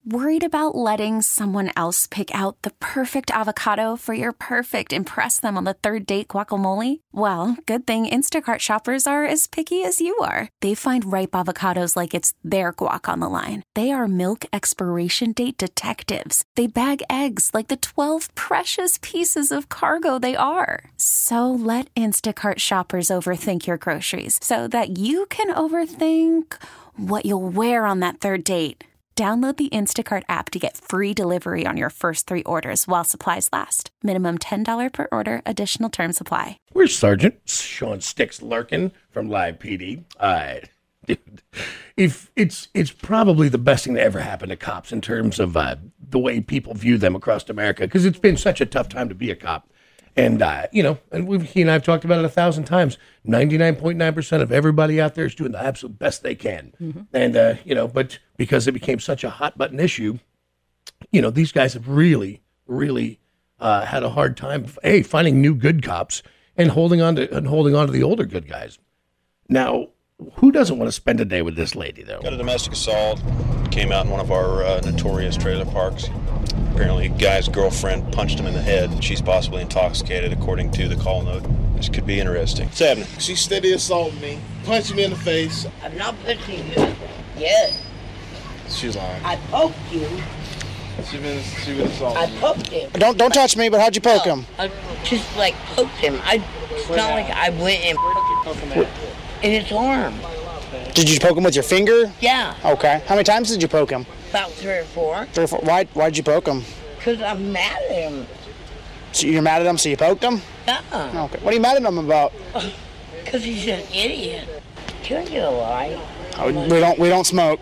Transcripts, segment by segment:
Worried about letting someone else pick out the perfect avocado for your perfect impress them on the third date guacamole? Well, good thing Instacart shoppers are as picky as you are. They find ripe avocados like it's their guac on the line. They are milk expiration date detectives. They bag eggs like the 12 precious pieces of cargo they are. So let Instacart shoppers overthink your groceries so that you can overthink what you'll wear on that third date. Download the Instacart app to get free delivery on your first 3 orders while supplies last. Minimum $10 per order. Additional terms apply. We're Sergeant Sean Sticks Larkin from Live PD. Dude, if it's probably the best thing to ever happen to cops in terms of the way people view them across America, because it's been such a tough time to be a cop. And, and he and I have talked about it 1,000 times. 99.9% of everybody out there is doing the absolute best they can. Mm-hmm. And, but because it became such a hot button issue, these guys have really, really had a hard time, finding new good cops and holding on to the older good guys. Now, who doesn't want to spend a day with this lady, though? Got a domestic assault. Came out in one of our notorious trailer parks. Apparently, a guy's girlfriend punched him in the head. She's possibly intoxicated, according to the call note. This could be interesting. What's happening? She steady assaulting me, punching me in the face. I'm not punching you yet. She's lying. I poked you. She been assaulting I poked him. Don't touch me, but how'd you poke him? I just poked him. It's not like I went and in his arm. Did you poke him with your finger? Yeah. Okay. How many times did you poke him? About 3 or 4. 3 or 4. Why'd you poke him? Because I'm mad at him. So you're mad at him, so you poked him? Yeah. Okay. What are you mad at him about? Because he's an idiot. Can you lie? Oh, we don't smoke.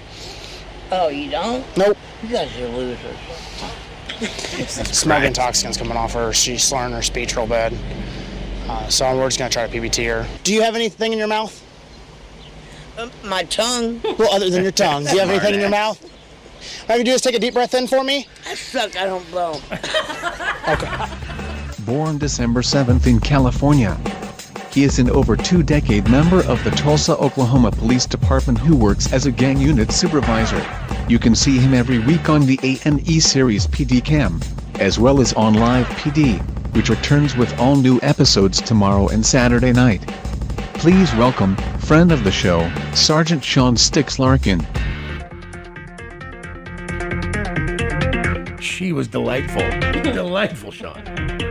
Oh, you don't? Nope. You guys are losers. Smell intoxicants coming off her. She's slurring her speech real bad. So we're just going to try to PBT her. Do you have anything in your mouth? My tongue. Well, other than your tongue. Do you have anything in your mouth? All you do is take a deep breath in for me. I suck. I don't blow. Okay. Born December 7th in California. He is an over 2-decade member of the Tulsa, Oklahoma Police Department who works as a gang unit supervisor. You can see him every week on the A&E series PD Cam, as well as on Live PD, which returns with all new episodes tomorrow and Saturday night. Please welcome, friend of the show, Sergeant Sean Sticks Larkin. She was delightful. Delightful, Sean.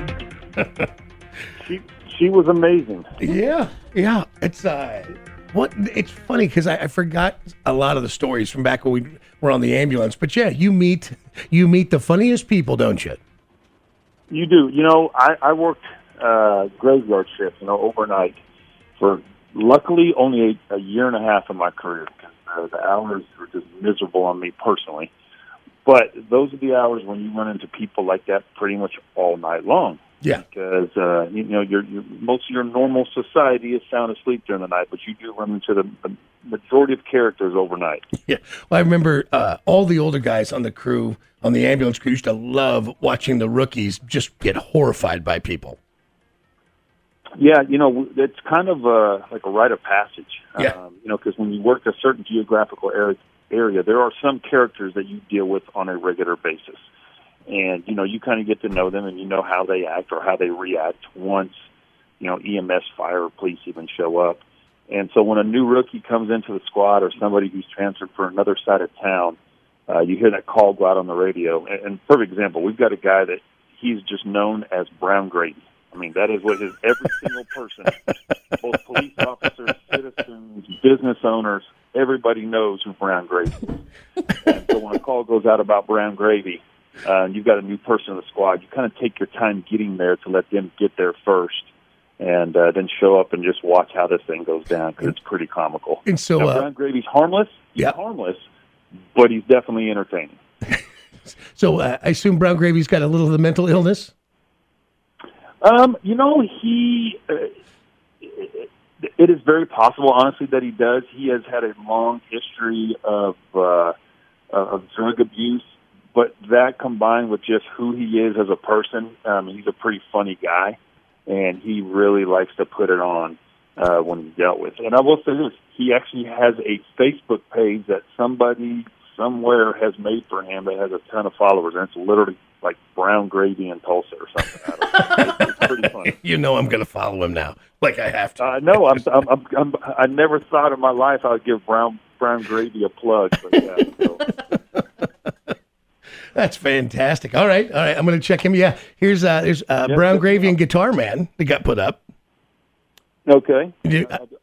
She was amazing. Yeah. It's funny because I forgot a lot of the stories from back when we were on the ambulance. But yeah, you meet the funniest people, don't you? You do. I worked graveyard shift, overnight for luckily only a year and a half of my career because the hours were just miserable on me personally. But those are the hours when you run into people like that pretty much all night long. Yeah. Because, most of your normal society is sound asleep during the night, but you do run into the majority of characters overnight. Yeah. Well, I remember all the older guys on the crew, on the ambulance crew, used to love watching the rookies just get horrified by people. Yeah, it's kind of like a rite of passage. Yeah. Because when you work a certain geographical area, there are some characters that you deal with on a regular basis. And, you kind of get to know them and you know how they act or how they react once, EMS, fire, or police even show up. And so when a new rookie comes into the squad or somebody who's transferred for another side of town, you hear that call go out on the radio. And perfect example, we've got a guy that he's just known as Brown Grady. I mean, that is what every single person, both police officers, citizens, business owners, everybody knows who Brown Gravy is. And so when a call goes out about Brown Gravy, and you've got a new person in the squad, you kind of take your time getting there to let them get there first, and then show up and just watch how this thing goes down, because it's pretty comical. And so, now, Brown Gravy's harmless. He's harmless, but he's definitely entertaining. So I assume Brown Gravy's got a little of the mental illness? It is very possible, honestly, that he does. He has had a long history of drug abuse, but that combined with just who he is as a person, he's a pretty funny guy, and he really likes to put it on when he's dealt with. And I will say this, he actually has a Facebook page that somebody somewhere has made for him that has a ton of followers, and it's literally like Brown Gravy in Tulsa or something. I don't know. It's pretty funny. You know I'm going to follow him now, like I have to. No, I never thought in my life I'd give Brown Gravy a plug, but yeah. So. That's fantastic. All right. I'm going to check him. Yeah, there's Brown Gravy and Guitar Man that got put up. Okay. Is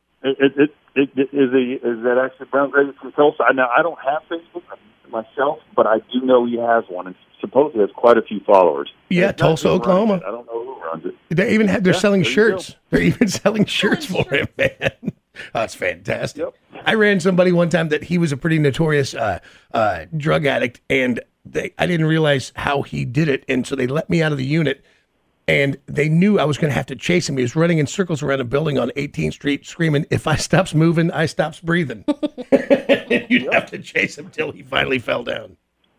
that actually Brown Gravy from Tulsa? Now, I don't have Facebook myself, but I do know he has one, and supposedly has quite a few followers. Yeah, Tulsa, Oklahoma. I don't know who runs it. They're selling shirts. They're even selling shirts for him, man. That's fantastic. Yep. I ran somebody one time that he was a pretty notorious drug addict, and I didn't realize how he did it, and so they let me out of the unit, and they knew I was going to have to chase him. He was running in circles around a building on 18th Street screaming, "If I stops moving, I stops breathing." You'd have to chase him till he finally fell down.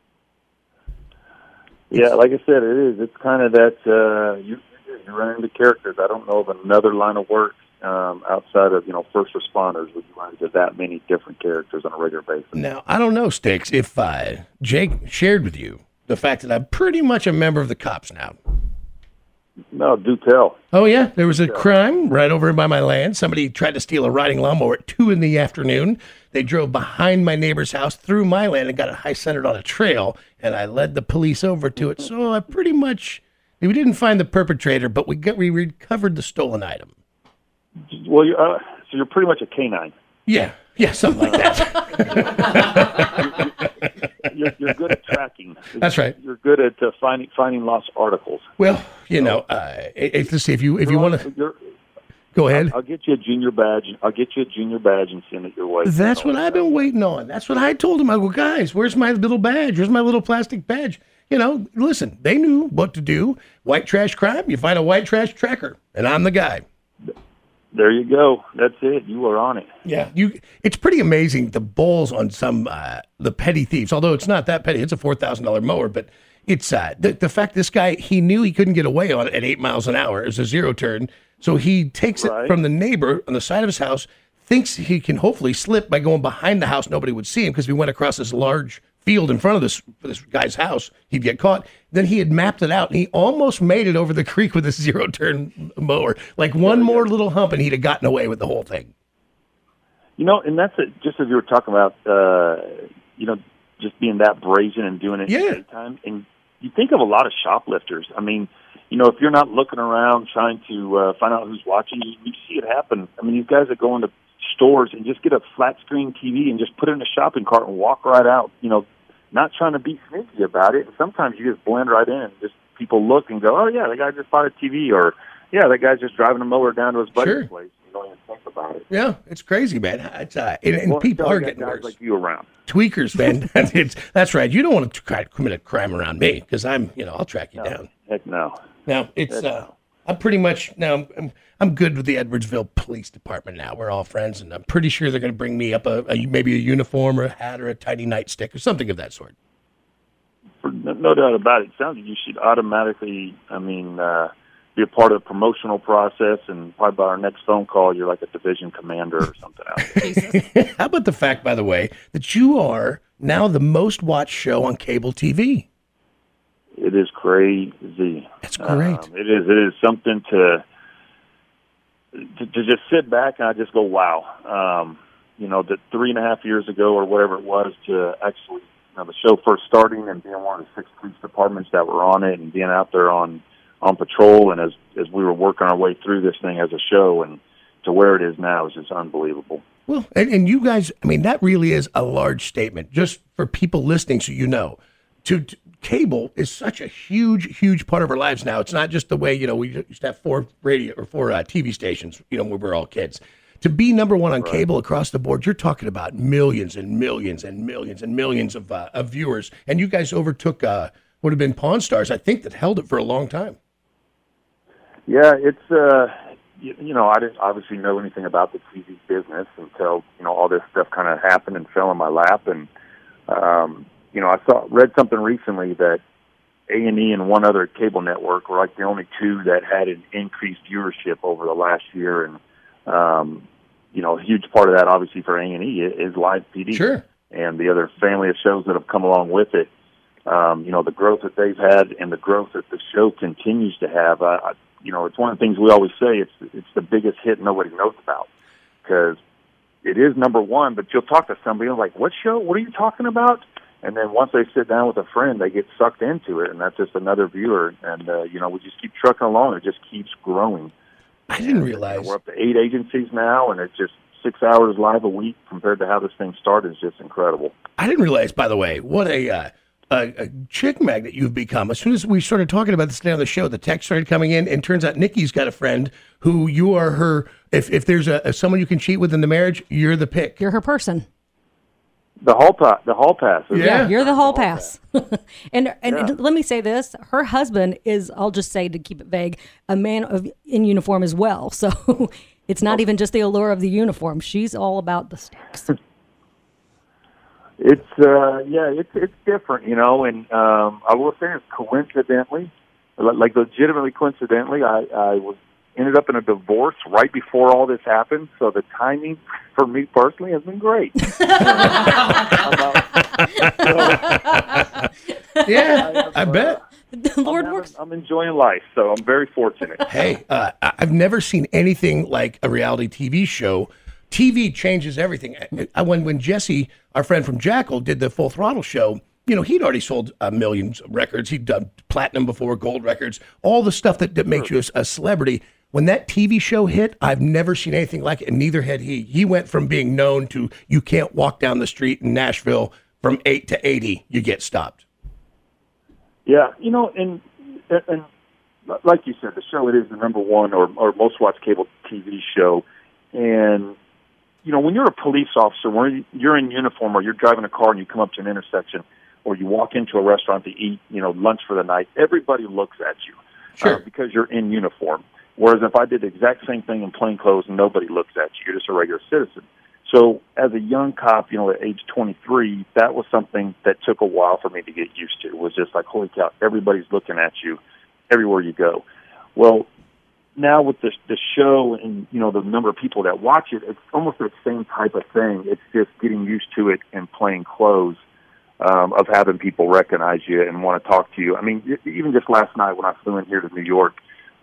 Yeah, like I said, it is. It's kind of that you run into characters. I don't know of another line of work outside of first responders would you run into that many different characters on a regular basis. Now, I don't know, Sticks, if Jake shared with you the fact that I'm pretty much a member of the cops now. No, do tell. Oh, yeah. There was a crime right over by my land. Somebody tried to steal a riding lawnmower at 2 p.m. They drove behind my neighbor's house through my land and got it high-centered on a trail, and I led the police over to it. So I pretty much, we didn't find the perpetrator, but we recovered the stolen item. Well, so you're pretty much a canine. Yeah, something like that. You're good at tracking. That's right. You're good at finding lost articles. Well, let's see if you want to. Go ahead. I'll get you a junior badge. And send it your way. That's what I've been waiting on. That's what I told him. I go, guys, where's my little badge? Where's my little plastic badge? Listen, they knew what to do. White trash crime, you find a white trash tracker, and I'm the guy. There you go. That's it. You are on it. Yeah, it's pretty amazing the balls on some the petty thieves. Although it's not that petty, it's a $4,000 mower. But it's the fact this guy, he knew he couldn't get away on it at 8 miles an hour. It was a zero turn, so he takes it from the neighbor on the side of his house. Thinks he can hopefully slip by going behind the house. Nobody would see him because we went across this large field in front of this guy's house. He'd get caught. Then he had mapped it out, and he almost made it over the creek with this zero-turn mower. Like one more little hump, and he'd have gotten away with the whole thing. And that's it. Just as you were talking about, just being that brazen and doing it in the daytime. And you think of a lot of shoplifters. I mean, if you're not looking around trying to find out who's watching, you see it happen. I mean, these guys that go into stores and just get a flat screen TV and just put it in a shopping cart and walk right out, not trying to be sneaky about it. Sometimes you just blend right in and just people look and go, oh, yeah, the guy just bought a TV, or, yeah, that guy's just driving a mower down to his buddy's place. You don't even think about it. Yeah, it's crazy, man. It's, and people are getting worse. Like you around. Tweakers, man. That's right. You don't want to try to commit a crime around me because I'll track you down. Heck no. Now, it's, I'm pretty much, now, I'm good with the Edwardsville Police Department now. We're all friends, and I'm pretty sure they're going to bring me up maybe a uniform or a hat or a tiny nightstick or something of that sort. No doubt about it. It sounds like you should automatically, be a part of the promotional process, and probably by our next phone call, you're like a division commander or something out there. How about the fact, by the way, that you are now the most watched show on cable TV? It is crazy. It's great. It is something to just sit back and I just go, wow. The 3.5 years ago or whatever it was to actually, the show first starting and being one of the 6 police departments that were on it and being out there on patrol, and as we were working our way through this thing as a show and to where it is now is just unbelievable. Well, and you guys, that really is a large statement just for people listening, so to cable is such a huge part of our lives now. It's not just the way, we used to have 4 radio or 4 TV stations, when we were all kids. To be number one on cable across the board, you're talking about millions and millions and millions and millions of viewers. And you guys overtook would have been Pawn Stars, I think, that held it for a long time. Yeah, it's, I didn't obviously know anything about the TV business until, all this stuff kind of happened and fell in my lap. And, I read something recently that A&E and one other cable network were like the only 2 that had an increased viewership over the last year. And, a huge part of that, obviously, for A&E is Live PD. Sure. and the other family of shows that have come along with it. The growth that they've had and the growth that the show continues to have. It's one of the things we always say. It's the biggest hit nobody knows about, because it is number one. But you'll talk to somebody and like, "What show? What are you talking about?" And then once they sit down with a friend, they get sucked into it, and that's just another viewer. And we just keep trucking along. It just keeps growing. I didn't realize we're up to 8 agencies now, and it's just 6 hours live a week compared to how this thing started. Is just incredible. I didn't realize, by the way, what a chick magnet you've become. As soon as we started talking about this today on the show, the text started coming in, and turns out Nikki's got a friend who you are her. If there's someone you can cheat with in the marriage, you're the pick. You're her person. The hall pass. Yeah, you're the hall pass. and let me say this: her husband is, I'll just say to keep it vague, a man in uniform as well. So it's not even just the allure of the uniform. She's all about the sticks. It's different, and I will say it's coincidentally, like legitimately coincidentally, I ended up in a divorce right before all this happened, so the timing for me personally has been great. I bet. The Lord works. I'm enjoying life, so I'm very fortunate. Hey, I've never seen anything like a reality TV show. TV changes everything. When Jesse, our friend from Jackal, did the Full Throttle show, he'd already sold millions of records. He'd done platinum before, gold records, all the stuff that makes you a celebrity. When that TV show hit, I've never seen anything like it, and neither had he. He went from being known to you can't walk down the street in Nashville from 8 to 80, you get stopped. Yeah, and like you said, the show, it is the number one or most watched cable TV show. And, when you're a police officer, when you're in uniform or you're driving a car and you come up to an intersection or you walk into a restaurant to eat, lunch for the night, everybody looks at you because you're in uniform. Whereas if I did the exact same thing in plain clothes, nobody looks at you. You're just a regular citizen. So as a young cop, at age 23, that was something that took a while for me to get used to. It was just like, holy cow, everybody's looking at you everywhere you go. Well, now with the show and, the number of people that watch it, it's almost the same type of thing. It's just getting used to it in plain clothes, of having people recognize you and want to talk to you. I mean, even just last night when I flew in here to New York,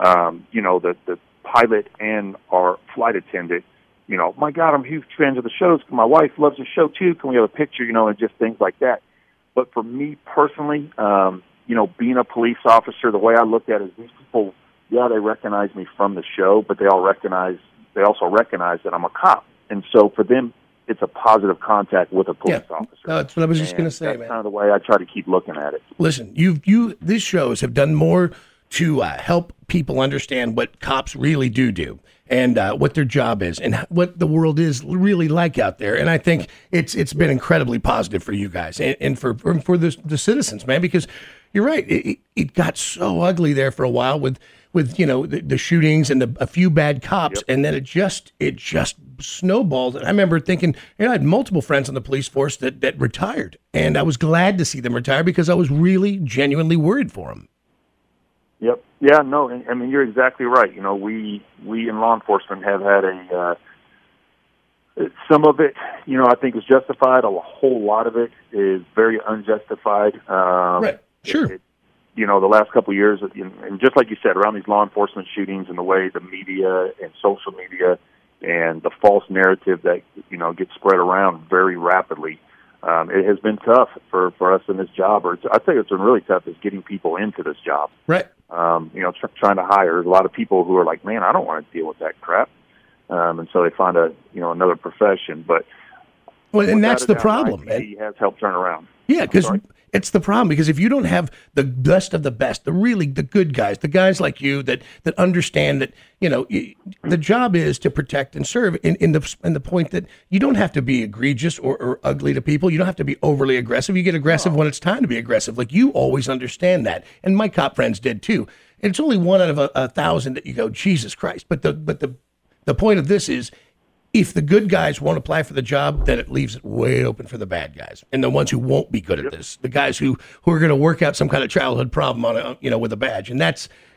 the pilot and our flight attendant, my God, I'm huge fans of the shows. My wife loves the show too. Can we have a picture? And just things like that. But for me personally, being a police officer, the way I look at it is these people, they recognize me from the show, but they also recognize that I'm a cop. And so for them, it's a positive contact with a police officer. No, that's what I was just going to say, that's man. Kind of the way I try to keep looking at it. Listen, these shows have done more to help people understand what cops really do and what their job is and what the world is really like out there. And I think it's been incredibly positive for you guys and for the citizens, man, because you're right. It got so ugly there for a while with the shootings and a few bad cops. And then it just snowballed. And I remember thinking, I had multiple friends on the police force that retired, and I was glad to see them retire because I was really genuinely worried for them. Yep. Yeah, no, I mean, you're exactly right. We in law enforcement have had some of it, I think is justified. A whole lot of it is very unjustified. Right. Sure. The last couple of years, and just like you said, around these law enforcement shootings and the way the media and social media and the false narrative that, gets spread around very rapidly, it has been tough for us in this job. Or I'd say it's been really tough is getting people into this job. Right. Trying to hire. There's a lot of people who are like, man, I don't want to deal with that crap. And so they find another profession. But and that's the problem. He has helped turn around. Yeah, because it's the problem. Because if you don't have the best of the best, the good guys, the guys like you that understand that the job is to protect and serve. In the point that you don't have to be egregious or ugly to people. You don't have to be overly aggressive. You get aggressive when it's time to be aggressive. Like you always understand that, and my cop friends did too. And it's only 1 out of 1,000 that you go, Jesus Christ. But the point of this is, if the good guys won't apply for the job, then it leaves it way open for the bad guys and the ones who won't be good at this, the guys who are going to work out some kind of childhood problem on with a badge. And that's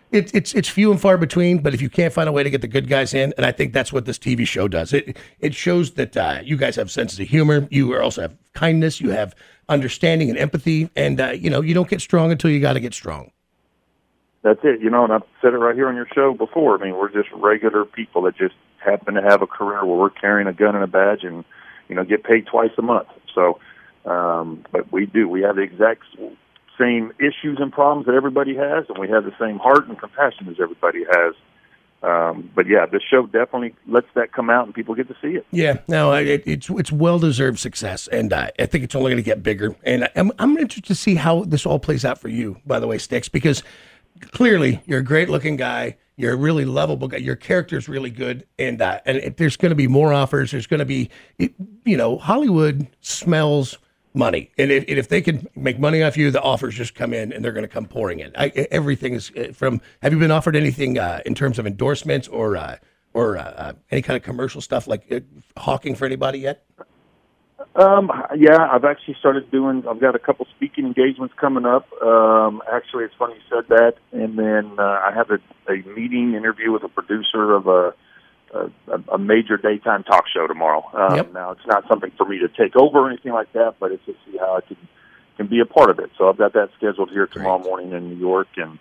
it's few and far between, but if you can't find a way to get the good guys in, and I think that's what this TV show does, it shows that you guys have senses of humor. You also have kindness. You have understanding and empathy, and you don't get strong until you got to get strong. That's it, and I've said it right here on your show before. I mean, we're just regular people that just happen to have a career where we're carrying a gun and a badge and, get paid twice a month. So, but we have the exact same issues and problems that everybody has, and we have the same heart and compassion as everybody has. But yeah, this show definitely lets that come out and people get to see it. Yeah, no, it's well-deserved success, and I think it's only going to get bigger. And I'm interested to see how this all plays out for you, by the way, Sticks, because clearly you're a great-looking guy. You're a really lovable guy. Your character's really good, and there's going to be more offers. There's going to be, Hollywood smells money, and if they can make money off you, the offers just come in, and they're going to come pouring in. Everything is from. Have you been offered anything in terms of endorsements or any kind of commercial stuff like hawking for anybody yet? Yeah, I've actually started I've got a couple speaking engagements coming up. Actually, it's funny you said that. And then I have a meeting interview with a producer of a major daytime talk show tomorrow. Yep. Now, it's not something for me to take over or anything like that, but it's to see how I can be a part of it. So I've got that scheduled here tomorrow morning in New York. And,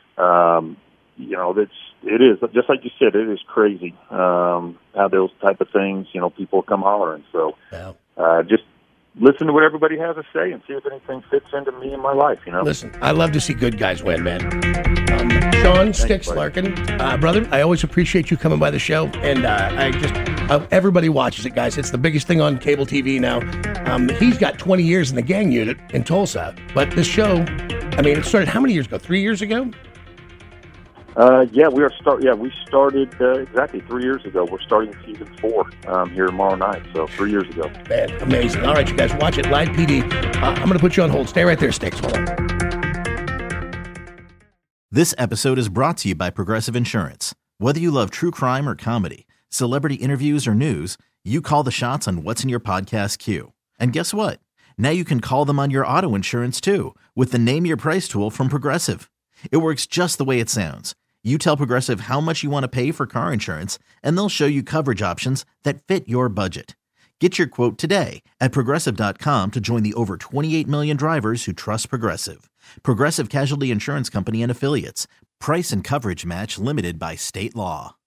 it is, just like you said, it is crazy how those type of things, people come hollering. So. Yeah. Just listen to what everybody has to say and see if anything fits into me and my life, Listen, I love to see good guys win, man. Sean Sticks Larkin, brother, I always appreciate you coming by the show, and everybody watches it, guys. It's the biggest thing on cable TV now. He's got 20 years in the gang unit in Tulsa, but this show, it started how many years ago? 3 years ago? We started exactly 3 years ago. We're starting season 4 here tomorrow night, so 3 years ago. Man, amazing. All right, you guys, watch it, Live PD. I'm going to put you on hold. Stay right there, Sticks. Hold on. This episode is brought to you by Progressive Insurance. Whether you love true crime or comedy, celebrity interviews or news, you call the shots on what's in your podcast queue. And guess what? Now you can call them on your auto insurance, too, with the Name Your Price tool from Progressive. It works just the way it sounds. You tell Progressive how much you want to pay for car insurance, and they'll show you coverage options that fit your budget. Get your quote today at Progressive.com to join the over 28 million drivers who trust Progressive. Progressive Casualty Insurance Company and Affiliates. Price and coverage match limited by state law.